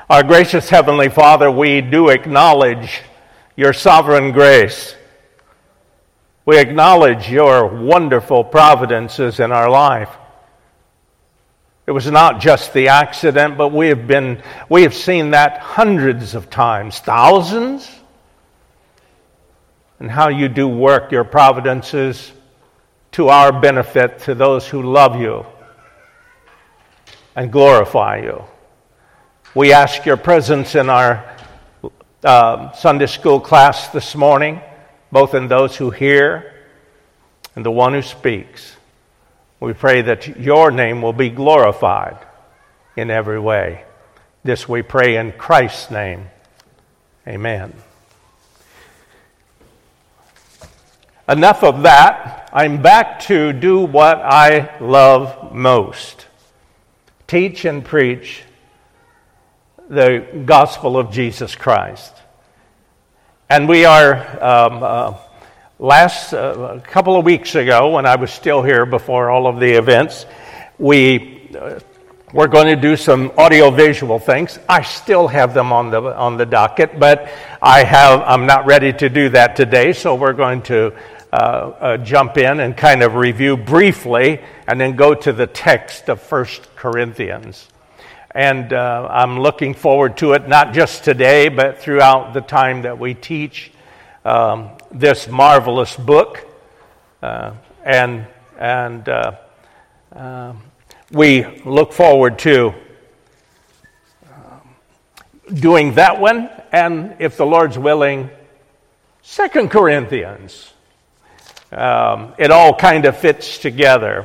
Our gracious Heavenly Father, we do acknowledge your sovereign grace. We acknowledge your wonderful providences in our life. It was not just the accident, but we have seen that hundreds of times, thousands, and how you do work your providences to our benefit, to those who love you and glorify you. We ask your presence in our Sunday school class this morning, both in those who hear and the one who speaks. We pray that your name will be glorified in every way. This we pray in Christ's name. Amen. Enough of that. I'm back to do what I love most. Teach and preach the gospel of Jesus Christ. And we are, a couple of weeks ago, when I was still here before all of the events, we're going to do some audio-visual things. I still have them on the docket, but I'm not ready to do that today, so we're going to jump in and kind of review briefly and then go to the text of 1 Corinthians. And I'm looking forward to it, not just today, but throughout the time that we teach this marvelous book. And we look forward to doing that one, and if the Lord's willing, 2 Corinthians. It all kind of fits together.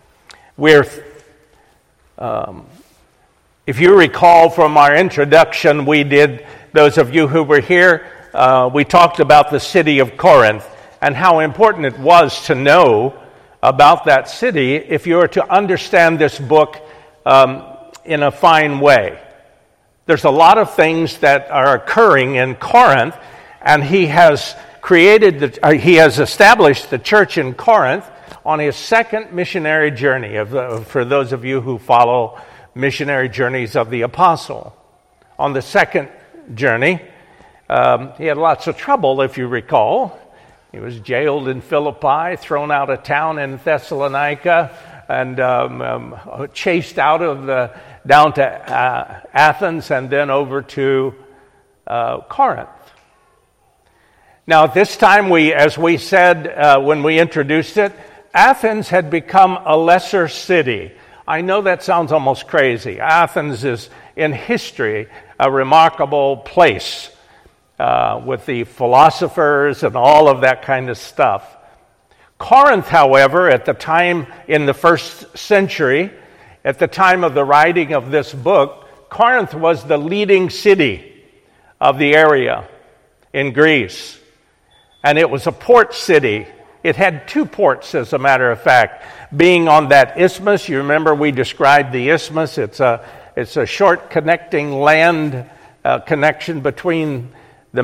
If you recall from our introduction, those of you who were here, we talked about the city of Corinth and how important it was to know about that city if you were to understand this book in a fine way. There's a lot of things that are occurring in Corinth, and he has established the church in Corinth on his second missionary journey. For those of you who follow missionary journeys of the apostle. On the second journey, he had lots of trouble, if you recall. He was jailed in Philippi, thrown out of town in Thessalonica, and chased down to Athens and then over to Corinth. Now, at this time, as we said when we introduced it, Athens had become a lesser city. I know that sounds almost crazy. Athens is, in history, a remarkable place with the philosophers and all of that kind of stuff. Corinth, however, at the time in the first century, at the time of the writing of this book, Corinth was the leading city of the area in Greece. And it was a port city. It had two ports, as a matter of fact, being on that isthmus. You remember we described the isthmus. It's a short connecting land connection between the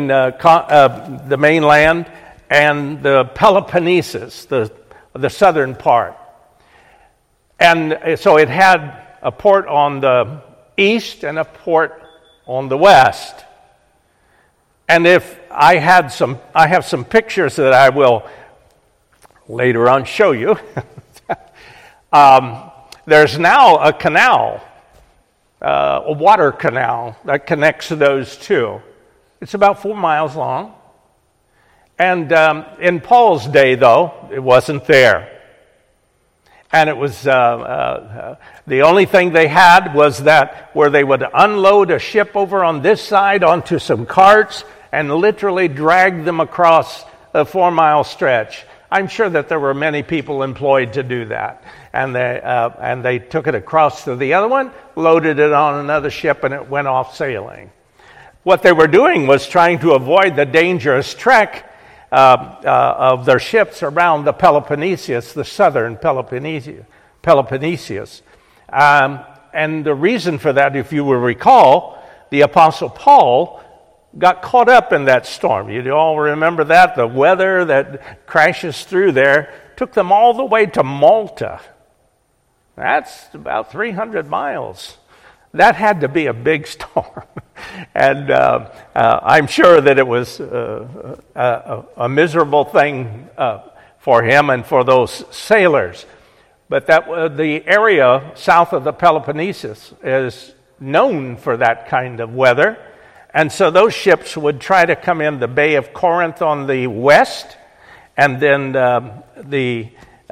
mainland and the Peloponnesus, the southern part. And so it had a port on the east and a port on the west. And if I have some pictures that I will later on show you. There's now a canal, a water canal that connects those two. It's about 4 miles long. And in Paul's day, though, it wasn't there. And it was the only thing they had was that where they would unload a ship over on this side onto some carts and literally drag them across a 4-mile stretch. I'm sure that there were many people employed to do that. And they took it across to the other one, loaded it on another ship, and it went off sailing. What they were doing was trying to avoid the dangerous trek of their ships around the Peloponnesus, the southern Peloponnesus. And the reason for that, if you will recall, the Apostle Paul got caught up in that storm. You all remember that? The weather that crashes through there took them all the way to Malta. That's about 300 miles that had to be a big storm. And I'm sure that it was a miserable thing for him and for those sailors. But the area south of the Peloponnesus is known for that kind of weather. And so those ships would try to come in the Bay of Corinth on the west, and then on the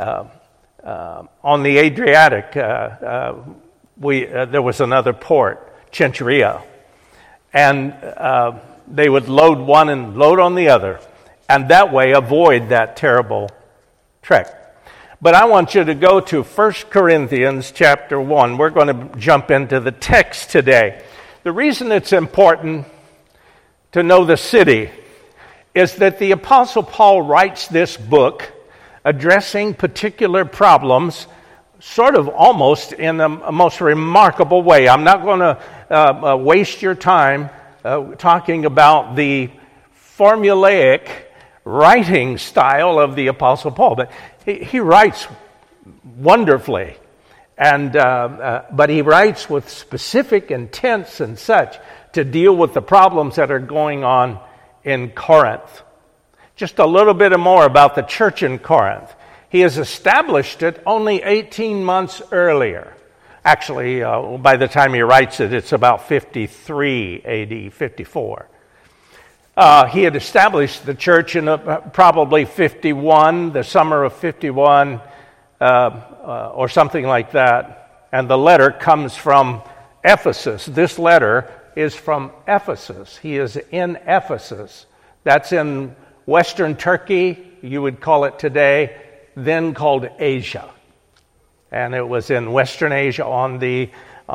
Adriatic, there was another port, Cenchreae. And they would load one and load on the other, and that way avoid that terrible trek. But I want you to go to 1 Corinthians chapter 1. We're going to jump into the text today. The reason it's important to know the city is that the Apostle Paul writes this book addressing particular problems sort of almost in a most remarkable way. I'm not going to waste your time talking about the formulaic writing style of the Apostle Paul, but he writes wonderfully, but he writes with specific intents and such to deal with the problems that are going on in Corinth. Just a little bit more about the church in Corinth. He has established it only 18 months earlier. Actually, by the time he writes it, it's about 53 AD, 54. He had established the church in probably 51, the summer of 51, or something like that. And the letter comes from Ephesus. This letter is from Ephesus. He is in Ephesus. That's in Western Turkey, you would call it today, then called Asia. And it was in Western Asia on the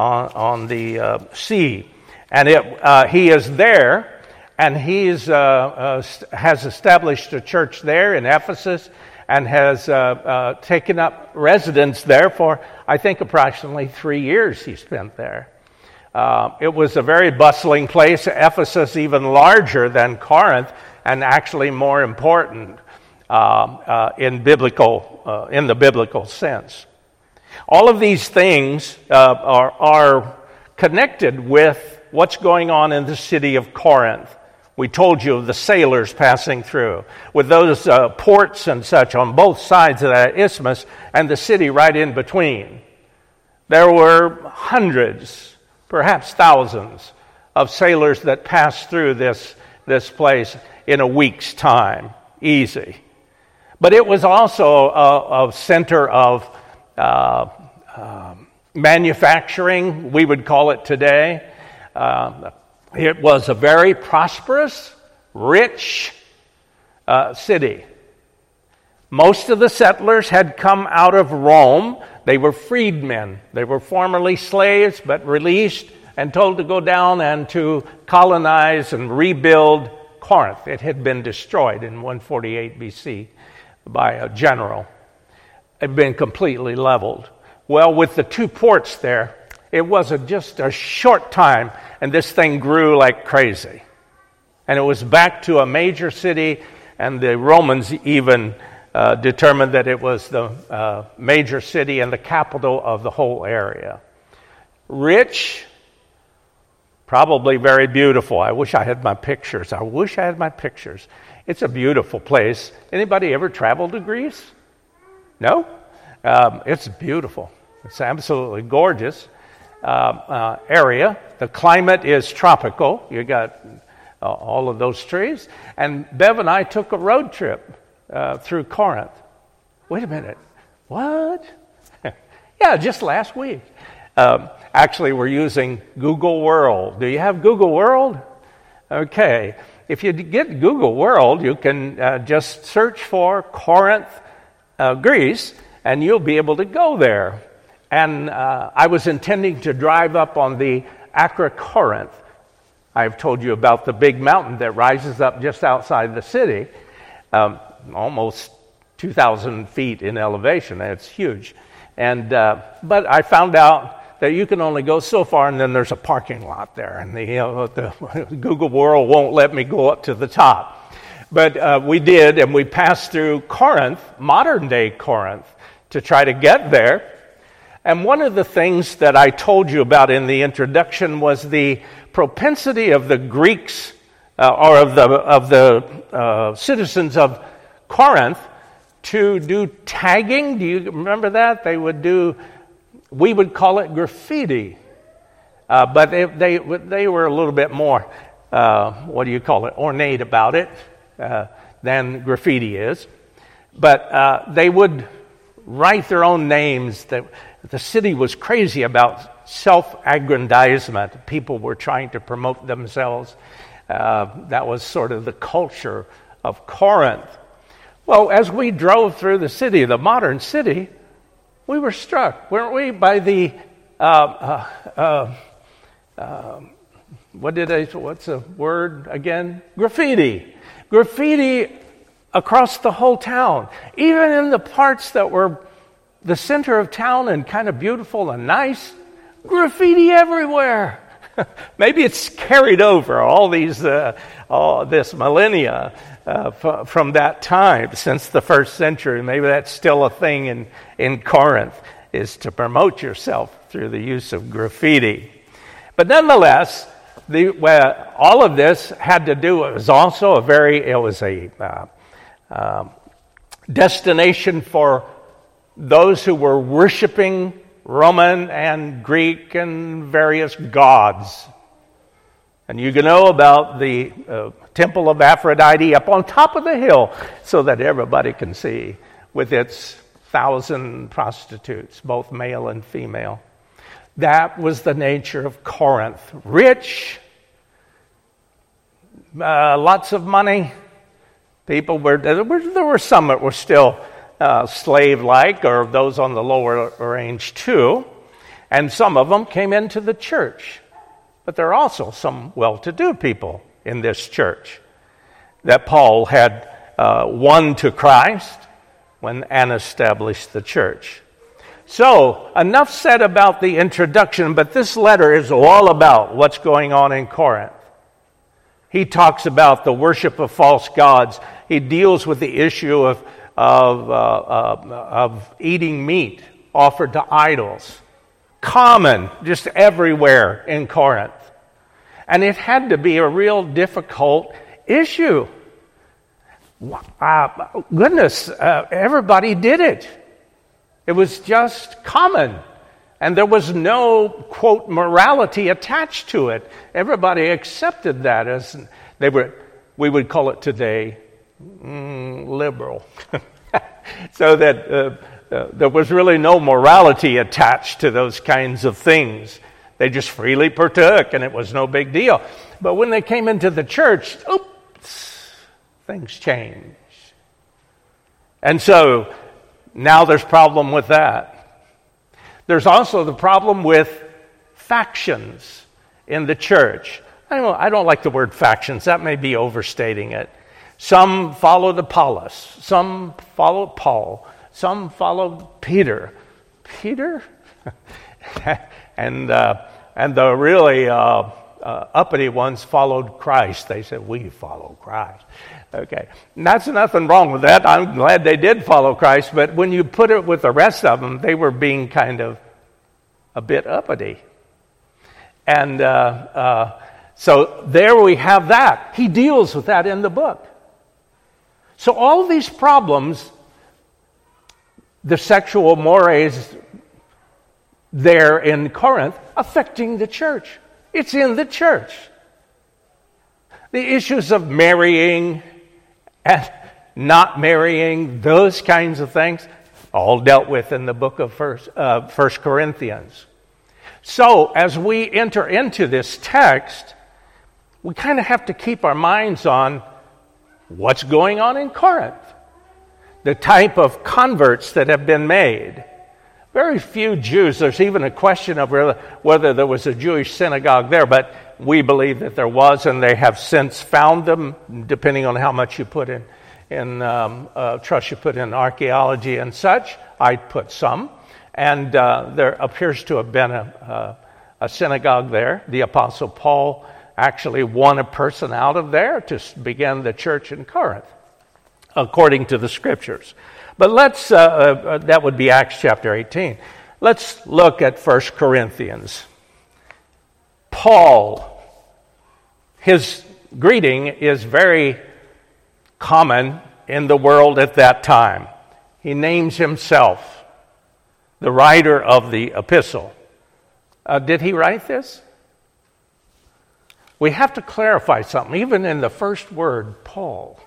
sea. And he is there, and he's has established a church there in Ephesus, and has taken up residence there for, I think, approximately 3 years he spent there. It was a very bustling place. Ephesus even larger than Corinth, and actually more important in the biblical sense. All of these things are connected with what's going on in the city of Corinth. We told you of the sailors passing through, with those ports and such on both sides of that isthmus, and the city right in between. There were hundreds, perhaps thousands, of sailors that passed through this place in a week's time. Easy. But it was also a center of manufacturing, we would call it today. It was a very prosperous, rich city. Most of the settlers had come out of Rome. They were freedmen. They were formerly slaves, but released and told to go down and to colonize and rebuild Corinth. It had been destroyed in 148 BC by a general. It had been completely leveled. Well, with the two ports there, it was just a short time, and this thing grew like crazy. And it was back to a major city, and the Romans even determined that it was the major city and the capital of the whole area. Rich, probably very beautiful. I wish I had my pictures. It's a beautiful place. Anybody ever traveled to Greece? No? It's beautiful. It's absolutely gorgeous area. The climate is tropical. You got all of those trees. And Bev and I took a road trip through Corinth. Wait a minute. What? Yeah, just last week. Actually, we're using Google World. Do you have Google World? Okay. If you get Google World, you can just search for Corinth, Greece, and you'll be able to go there. And I was intending to drive up on the Acrocorinth. I've told you about the big mountain that rises up just outside the city, almost 2,000 feet in elevation. It's huge. And but I found out that you can only go so far, and then there's a parking lot there, and the Google World won't let me go up to the top. But we did, and we passed through Corinth, modern-day Corinth, to try to get there. And one of the things that I told you about in the introduction was the propensity of the Greeks or of the citizens of Corinth to do tagging. Do you remember that? We would call it graffiti. But they were a little bit more, ornate about it than graffiti is. But they would write their own names. The city was crazy about self-aggrandizement. People were trying to promote themselves. That was sort of the culture of Corinth. Well, as we drove through the city, the modern city, we were struck, weren't we, by the what's the word again? Graffiti. Graffiti across the whole town. Even in the parts that were the center of town and kind of beautiful and nice, graffiti everywhere. Maybe it's carried over all this millennia from that time, since the first century. Maybe that's still a thing in Corinth, is to promote yourself through the use of graffiti. But nonetheless, all of this had to do. It was also a destination for those who were worshiping Roman and Greek and various gods. And you can know about the temple of Aphrodite up on top of the hill so that everybody can see, with its 1,000 prostitutes, both male and female. That was the nature of Corinth. Rich, lots of money. There were some that were still slave-like, or those on the lower range too. And some of them came into the church. But there are also some well-to-do people in this church that Paul had won to Christ when Anna established the church. So, enough said about the introduction, but this letter is all about what's going on in Corinth. He talks about the worship of false gods. He deals with the issue of eating meat offered to idols. Common, just everywhere in Corinth. And it had to be a real difficult issue. Everybody did it. It was just common. And there was no, quote, morality attached to it. Everybody accepted that as we would call it today, liberal. So that there was really no morality attached to those kinds of things. They just freely partook, and it was no big deal. But when they came into the church, things changed. And so now there's a problem with that. There's also the problem with factions in the church. I don't like the word factions. That may be overstating it. Some followed Apollos. Some followed Paul. Some followed Peter. Peter? And the really uppity ones followed Christ. They said, we follow Christ. Okay. And that's nothing wrong with that. I'm glad they did follow Christ. But when you put it with the rest of them, they were being kind of a bit uppity. And so there we have that. He deals with that in the book. So all of these problems, the sexual mores there in Corinth, affecting the church. It's in the church. The issues of marrying and not marrying, those kinds of things, all dealt with in the book of First Corinthians. So as we enter into this text, we kind of have to keep our minds on what's going on in Corinth, the type of converts that have been made. Very few Jews. There's even a question of whether there was a Jewish synagogue there, but we believe that there was, and they have since found them, depending on how much you put in trust you put in archaeology and such. I put some. And there appears to have been a synagogue there. The Apostle Paul actually won a person out of there to begin the church in Corinth, according to the Scriptures. But that would be Acts chapter 18. Let's look at 1 Corinthians. Paul, his greeting is very common in the world at that time. He names himself the writer of the epistle. Did he write this? We have to clarify something, even in the first word, Paul.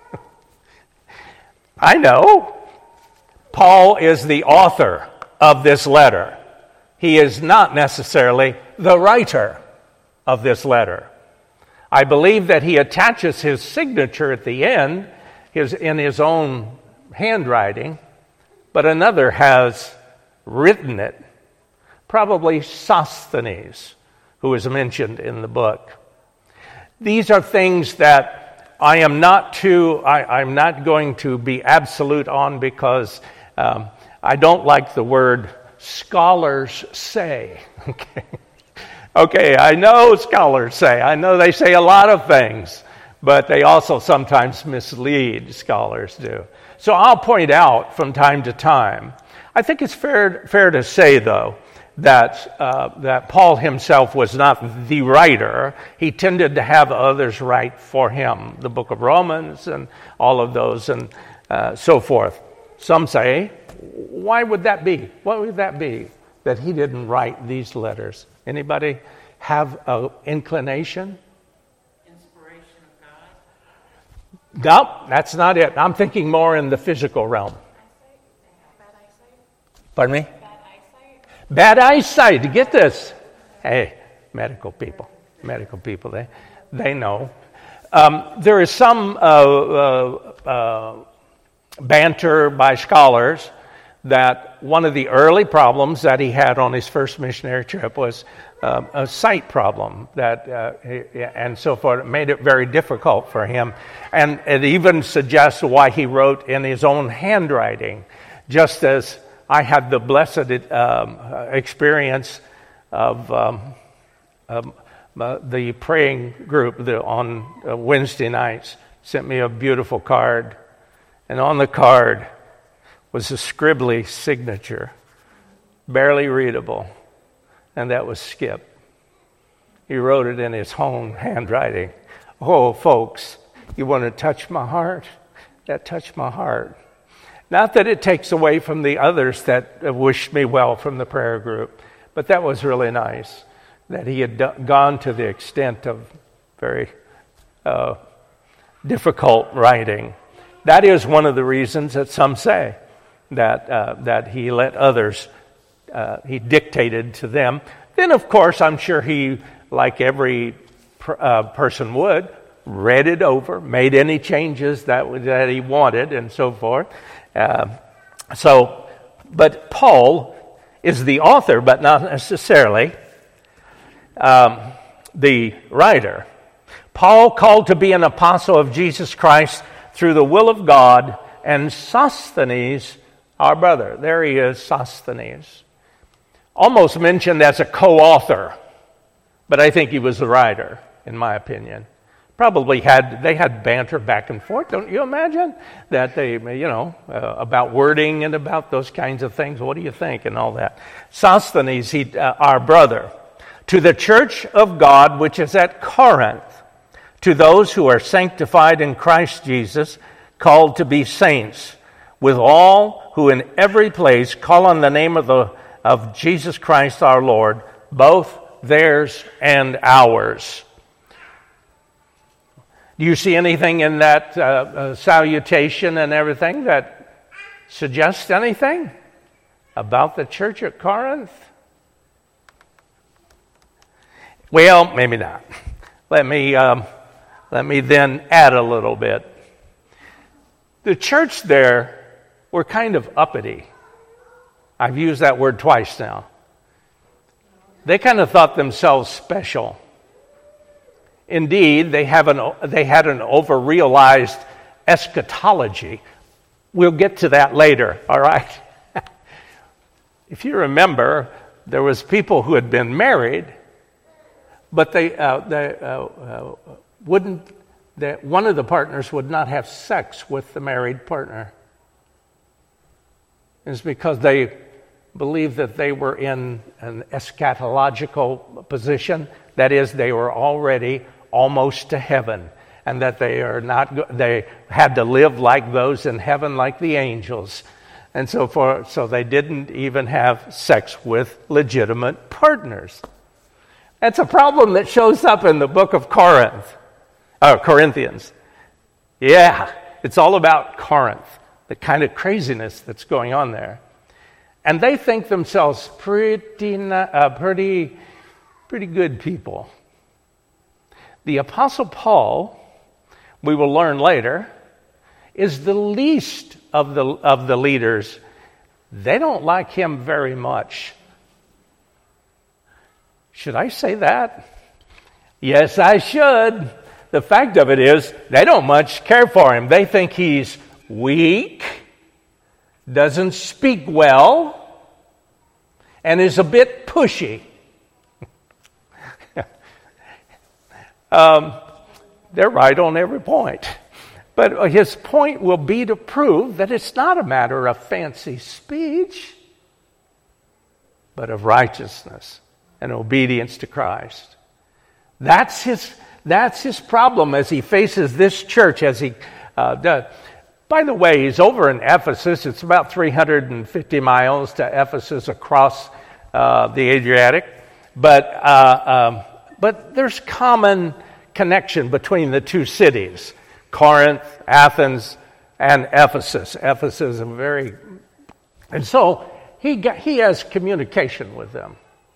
I know Paul is the author of this letter. He is not necessarily the writer of this letter. I believe that he attaches his signature at the end in his own handwriting, but another has written it, probably Sosthenes, who is mentioned in the book. These are things that I'm not going to be absolute on, because I don't like the word scholars say. Okay, I know scholars say. I know they say a lot of things, but they also sometimes mislead, scholars do. So I'll point out from time to time. I think it's fair to say, though, that Paul himself was not the writer. He tended to have others write for him, the book of Romans and all of those and so forth. Some say, why would that be? What would that be that he didn't write these letters? Anybody have an inclination? Inspiration of God? No, that's not it. I'm thinking more in the physical realm. Bad eyesight? Pardon me? Bad eyesight? Bad eyesight. Get this. Hey, medical people, they know. There is some banter by scholars that one of the early problems that he had on his first missionary trip was a sight problem, and so forth. It made it very difficult for him. And it even suggests why he wrote in his own handwriting, just as I had the blessed experience of the praying group on Wednesday nights sent me a beautiful card, and on the card was a scribbly signature, barely readable, and that was Skip. He wrote it in his own handwriting. Oh, folks, you want to touch my heart? That touched my heart. Not that it takes away from the others that wished me well from the prayer group, but that was really nice, that he had gone to the extent of very difficult writing. That is one of the reasons that some say that he let others, he dictated to them. Then, of course, I'm sure he, like every person would, read it over, made any changes that he wanted, and so forth. But Paul is the author, but not necessarily the writer. Paul, called to be an apostle of Jesus Christ through the will of God, and Sosthenes, our brother. There he is, Sosthenes. Almost mentioned as a co-author, but I think he was the writer, in my opinion. Probably they had banter back and forth, don't you imagine? That they, about wording and about those kinds of things. What do you think? And all that. Sosthenes, our brother. To the church of God which is at Corinth, to those who are sanctified in Christ Jesus, called to be saints, with all who in every place call on the name of Jesus Christ our Lord, both theirs and ours. Do you see anything in that salutation and everything that suggests anything about the church at Corinth? Well, maybe not. Let me then add a little bit. The church there were kind of uppity. I've used that word twice now. They kind of thought themselves special. Indeed, they had an over-realized eschatology. We'll get to that later, all right? If you remember, there was people who had been married, but one of the partners would not have sex with the married partner. It's because they believed that they were in an eschatological position. That is, they were already almost to heaven, and that they had to live like those in heaven, like the angels. And so they didn't even have sex with legitimate partners. That's a problem that shows up in the book of Corinthians. Yeah, it's all about Corinth, the kind of craziness that's going on there. And they think themselves pretty good people. The Apostle Paul, we will learn later, is the least of the leaders. They don't like him very much. Should I say that? Yes, I should. The fact of it is, they don't much care for him. They think he's weak, doesn't speak well, and is a bit pushy. They're right on every point. But his point will be to prove that it's not a matter of fancy speech, but of righteousness and obedience to Christ. That's his problem as he faces this church. By the way, he's over in Ephesus. It's about 350 miles to Ephesus across the Adriatic. But there's common connection between the two cities, Corinth, Athens, and Ephesus. Ephesus is and so he has communication with them.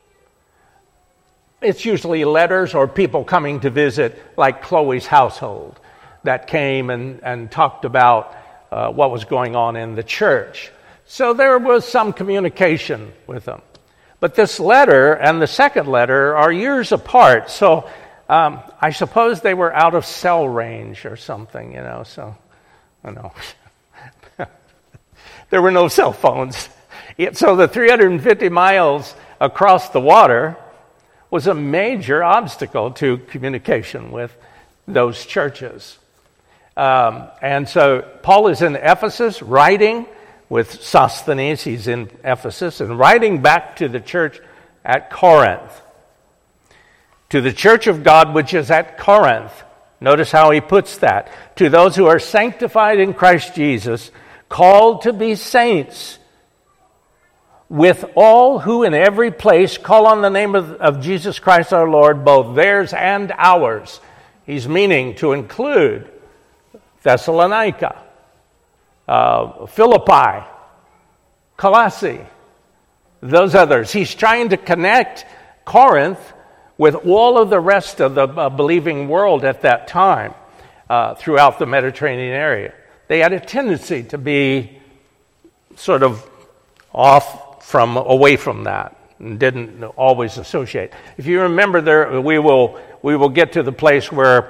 It's usually letters or people coming to visit, like Chloe's household, that came and talked about what was going on in the church. So there was some communication with them. But this letter and the second letter are years apart, so I suppose they were out of cell range or something, so I don't know. There were no cell phones. So the 350 miles across the water was a major obstacle to communication with those churches. And so Paul is in Ephesus writing with Sosthenes. He's in Ephesus and writing back to the church at Corinth. To the church of God which is at Corinth. Notice how he puts that. To those who are sanctified in Christ Jesus, called to be saints, with all who in every place call on the name of Jesus Christ our Lord, both theirs and ours. He's meaning to include Thessalonica, Philippi, Colossae, those others. He's trying to connect Corinth with all of the rest of the believing world at that time throughout the Mediterranean area. They had a tendency to be sort of away from that and didn't always associate. If you remember, we will get to the place where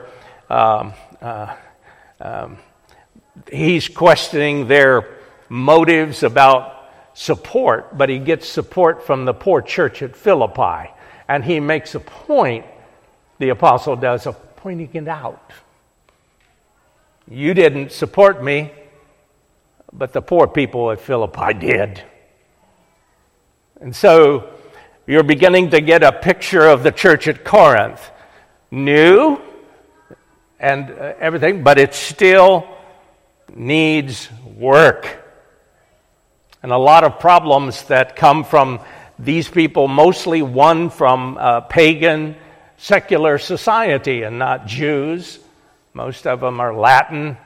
he's questioning their motives about support, but he gets support from the poor church at Philippi. And he makes a point, the apostle does, of pointing it out. You didn't support me, but the poor people at Philippi did. And so you're beginning to get a picture of the church at Corinth. New and everything, but it still needs work. And a lot of problems that come from these people, mostly one from pagan, secular society and not Jews. Most of them are Latin,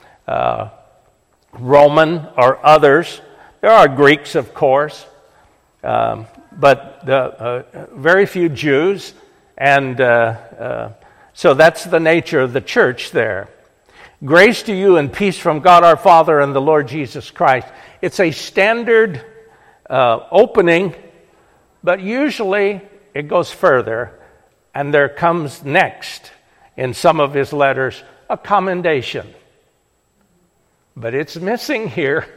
Roman, or others. There are Greeks, of course, but very few Jews. And so that's the nature of the church there. Grace to you and peace from God our Father and the Lord Jesus Christ. It's a standard opening, but usually it goes further, and there comes next, in some of his letters, a commendation. But it's missing here.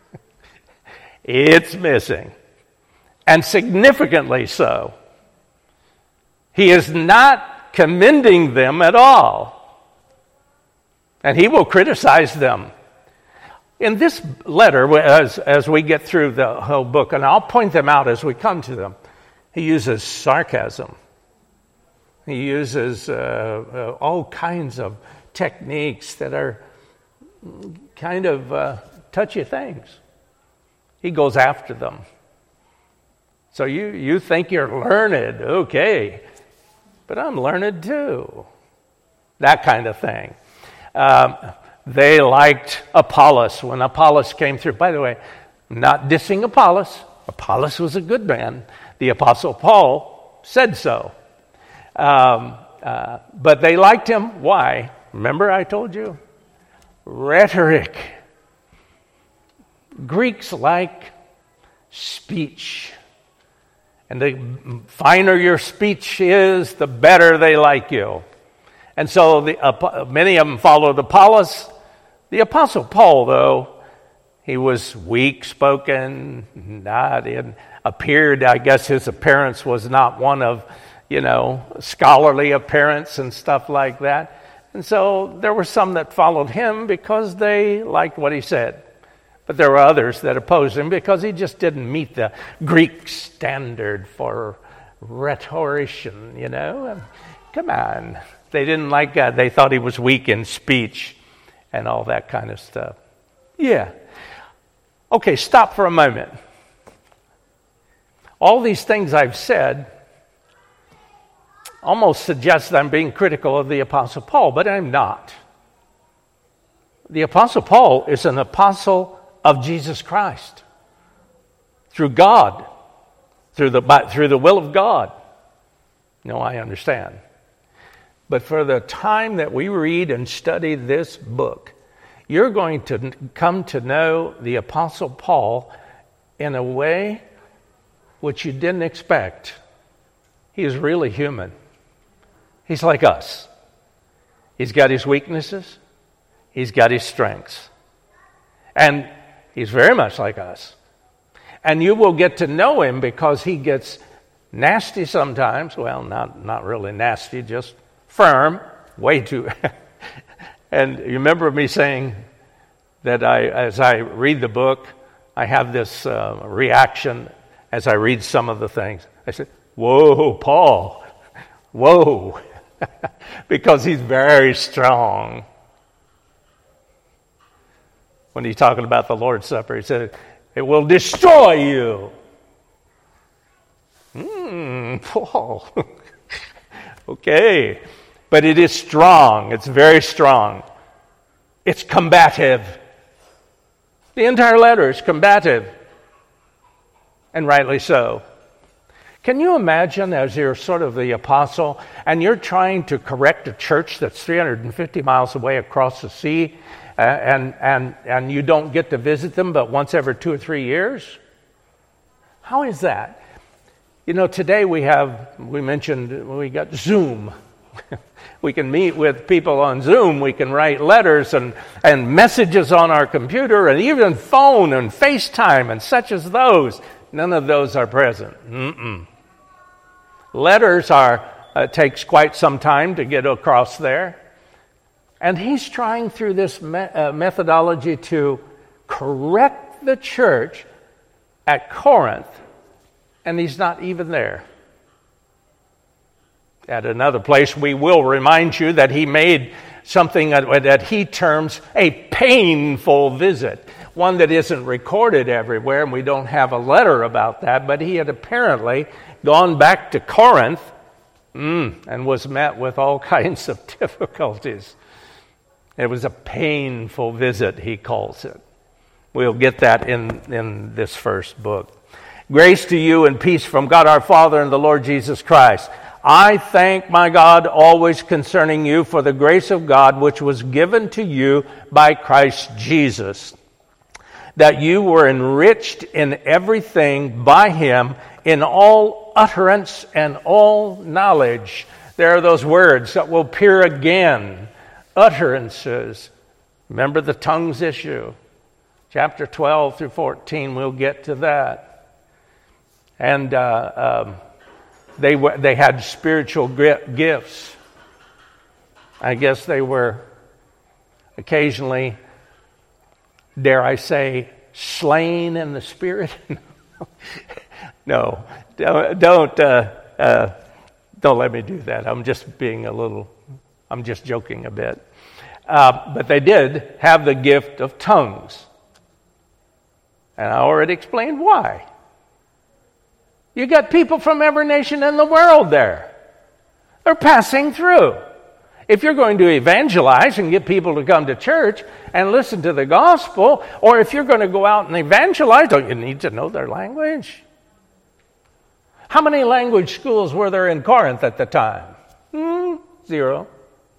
It's missing. And significantly so. He is not commending them at all. And he will criticize them. In this letter, as we get through the whole book, and I'll point them out as we come to them, he uses sarcasm. He uses all kinds of techniques that are kind of touchy things. He goes after them. So you think you're learned, okay, but I'm learned too. That kind of thing. They liked Apollos when Apollos came through. By the way, I'm not dissing Apollos. Apollos was a good man. The Apostle Paul said so. But they liked him. Why? Remember I told you? Rhetoric. Greeks like speech. And the finer your speech is, the better they like you. And so many of them followed Apollos. The Apostle Paul, though, he was weak-spoken, appeared, I guess his appearance was not one of, scholarly appearance and stuff like that. And so there were some that followed him because they liked what he said. But there were others that opposed him because he just didn't meet the Greek standard for rhetorician, Come on. They didn't like that. They thought he was weak in speech and all that kind of stuff. Yeah. Okay, stop for a moment. All these things I've said almost suggest I'm being critical of the Apostle Paul, but I'm not. The Apostle Paul is an apostle of Jesus Christ through God, through the will of God. No, I understand. But for the time that we read and study this book, you're going to come to know the Apostle Paul in a way which you didn't expect. He is really human. He's like us. He's got his weaknesses. He's got his strengths. And he's very much like us. And you will get to know him because he gets nasty sometimes. Well, not really nasty, just firm, way too. And you remember me saying that as I read the book, I have this reaction as I read some of the things. I said, whoa, Paul, whoa, because he's very strong. When he's talking about the Lord's Supper, he said, it will destroy you. Paul. Okay. But it is strong. It's very strong. It's combative. The entire letter is combative. And rightly so. Can you imagine as you're sort of the apostle and you're trying to correct a church that's 350 miles away across the sea and you don't get to visit them but once every 2 or 3 years? How is that? Today we mentioned we got Zoom. We can meet with people on Zoom. We can write letters and messages on our computer and even phone and FaceTime and such as those. None of those are present. Letters takes quite some time to get across there. And he's trying through this methodology to correct the church at Corinth, and he's not even there. At another place, we will remind you that he made something that he terms a painful visit, one that isn't recorded everywhere, and we don't have a letter about that, but he had apparently gone back to Corinth and was met with all kinds of difficulties. It was a painful visit, he calls it. We'll get that in this first book. Grace to you and peace from God our Father and the Lord Jesus Christ. I thank my God always concerning you for the grace of God which was given to you by Christ Jesus, that you were enriched in everything by him in all utterance and all knowledge. There are those words that will appear again. Utterances. Remember the tongues issue. Chapter 12 through 14, we'll get to that. And they had spiritual gifts. I guess they were occasionally dare I say, slain in the Spirit? No, don't let me do that. I'm just joking a bit. But they did have the gift of tongues. And I already explained why. You got people from every nation in the world there. They're passing through. If you're going to evangelize and get people to come to church and listen to the gospel, or if you're going to go out and evangelize, don't you need to know their language? How many language schools were there in Corinth at the time? 0.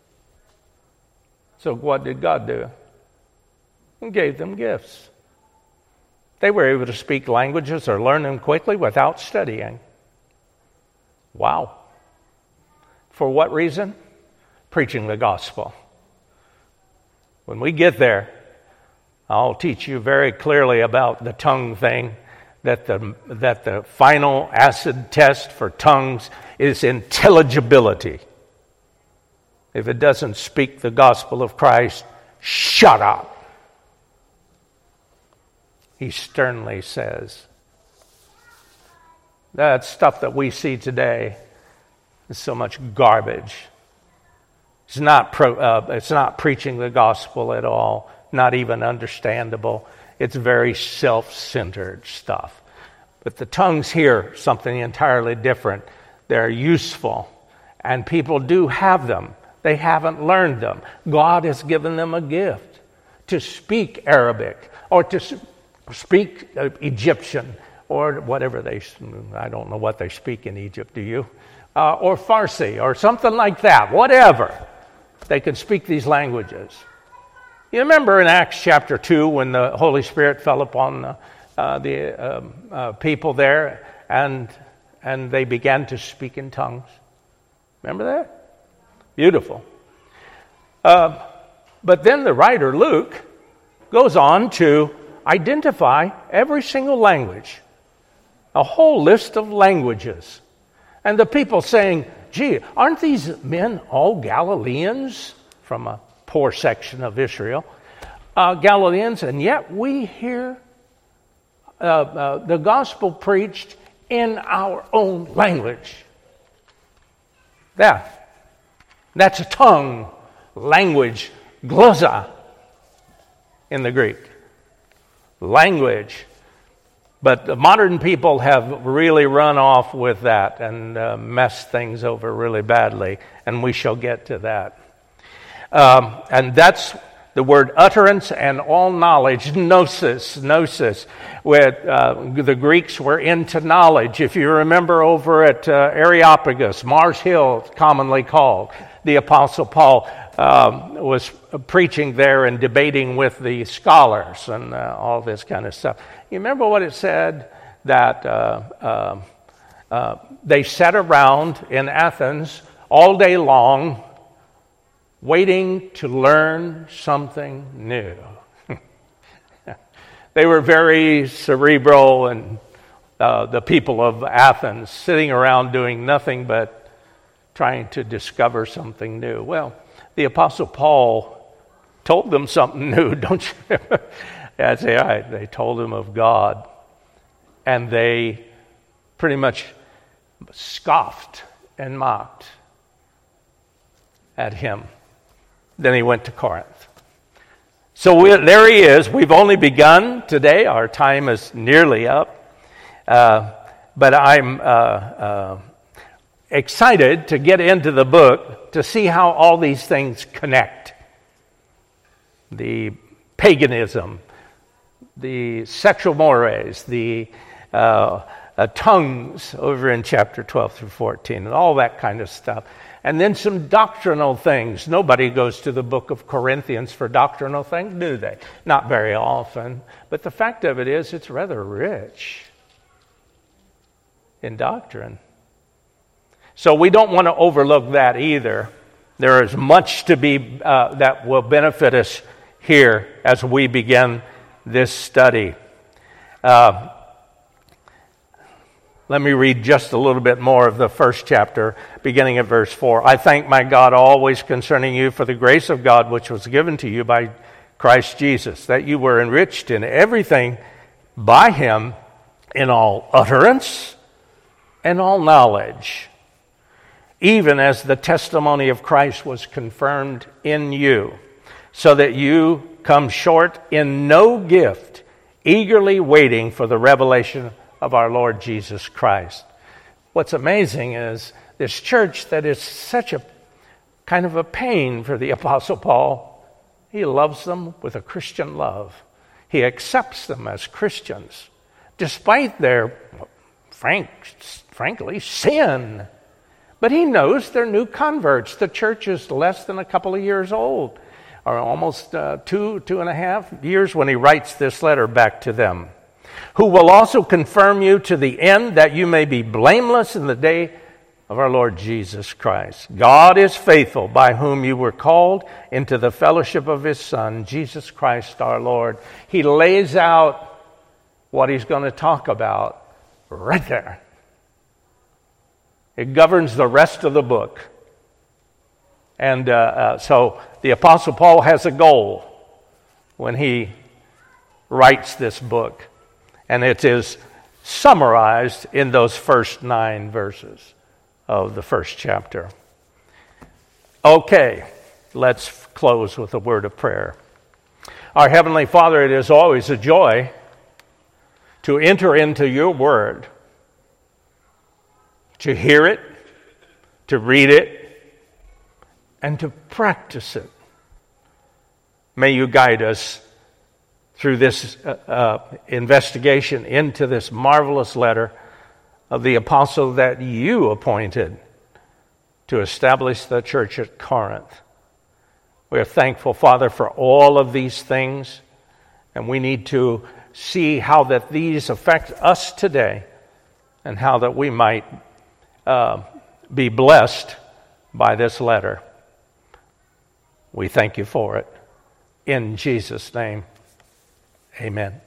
So what did God do? He gave them gifts. They were able to speak languages or learn them quickly without studying. Wow. For what reason? Preaching the gospel. When we get there, I'll teach you very clearly about the tongue thing, that the final acid test for tongues is intelligibility. If it doesn't speak the gospel of Christ, shut up. He sternly says. That stuff that we see today is so much garbage. It's not preaching the gospel at all, not even understandable. It's very self-centered stuff. But the tongues here, something entirely different. They're useful, and people do have them. They haven't learned them. God has given them a gift to speak Arabic or to speak Egyptian or whatever I don't know what they speak in Egypt, do you? Or Farsi or something like that, whatever. They can speak these languages. You remember in Acts chapter 2 when the Holy Spirit fell upon the people there and they began to speak in tongues? Remember that? Beautiful. But then the writer Luke goes on to identify every single language, a whole list of languages. And the people saying, gee, aren't these men all Galileans from a poor section of Israel? Galileans, and yet we hear the gospel preached in our own language. That's a tongue, language, glossa in the Greek. Language. But the modern people have really run off with that and messed things over really badly, and we shall get to that. And that's the word utterance and all knowledge, gnosis. With the Greeks were into knowledge. If you remember over at Areopagus, Mars Hill, commonly called, the Apostle Paul was preaching there and debating with the scholars and all this kind of stuff. You remember what it said? That they sat around in Athens all day long waiting to learn something new. They were very cerebral, and the people of Athens sitting around doing nothing but trying to discover something new. Well, the Apostle Paul told them something new, don't you? That's right. They told him of God, and they pretty much scoffed and mocked at him. Then he went to Corinth. So there he is. We've only begun today. Our time is nearly up. But I'm excited to get into the book to see how all these things connect. The paganism, the sexual mores, the tongues over in chapter 12 through 14, and all that kind of stuff. And then some doctrinal things. Nobody goes to the book of Corinthians for doctrinal things, do they? Not very often. But the fact of it is, it's rather rich in doctrine. So we don't want to overlook that either. There is much to be that will benefit us here as we begin this study. Let me read just a little bit more of the first chapter, beginning at verse 4. I thank my God always concerning you for the grace of God which was given to you by Christ Jesus, that you were enriched in everything by him, in all utterance and all knowledge, even as the testimony of Christ was confirmed in you, so that you come short in no gift, eagerly waiting for the revelation of our Lord Jesus Christ. What's amazing is this church that is such a kind of a pain for the Apostle Paul, he loves them with a Christian love. He accepts them as Christians, despite their, frankly, sin. But he knows they're new converts. The church is less than a couple of years old, or almost 2.5 years when he writes this letter back to them. Who will also confirm you to the end, that you may be blameless in the day of our Lord Jesus Christ. God is faithful, by whom you were called into the fellowship of his Son, Jesus Christ our Lord. He lays out what he's going to talk about right there. It governs the rest of the book. And so the Apostle Paul has a goal when he writes this book. And it is summarized in those first 9 verses of the first chapter. Okay, let's close with a word of prayer. Our Heavenly Father, it is always a joy to enter into your word, to hear it, to read it, and to practice it. May you guide us through this investigation into this marvelous letter of the apostle that you appointed to establish the church at Corinth. We are thankful, Father, for all of these things, and we need to see how that these affect us today and how that we might be blessed by this letter. We thank you for it. In Jesus' name, amen.